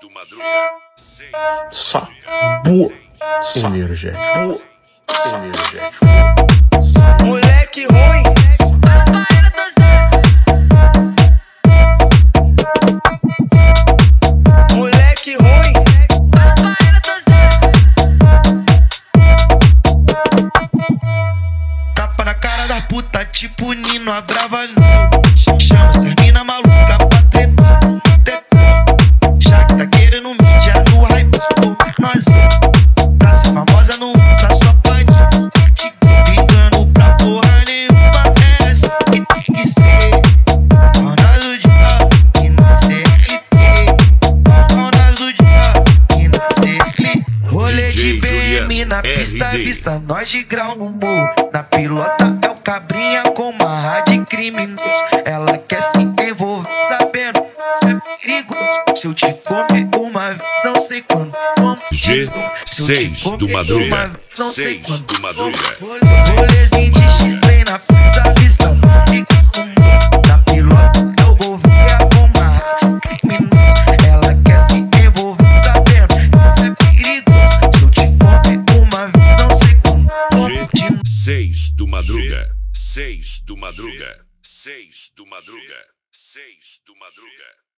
Sabor energético. Moleque ruim. Moleque ruim. Tapa na cara da puta, tipo Nino, a brava não. Chama essas mina maluca pra tretar. Já que tá querendo mídia no hype, nós pra ser famosa não está só pra divulgar. Te ligando pra porra nenhuma. É assim que tem que ser. Ronaldo de A e na CLT. Ronaldo de A e na CLT. Rolê de BM na pista, vista nós de grau no morro. Na pilota é o cabrinha com marra de criminoso. Ela quer se envolver sabendo se é perigoso. Se eu te comer uma vez, não sei quando. G6 do Madruga. Não sei 6 quando. do Madruga. Rolezinho de X-Play na pista, vista não fica com. Na pilota é o Gouveia com marra de criminoso. Ela quer se envolver sabendo se é perigoso. Se eu te comer uma vez, não sei quando. G6 do Madruga. 6 do Madruga. 6 do Madruga. 6 do Madruga.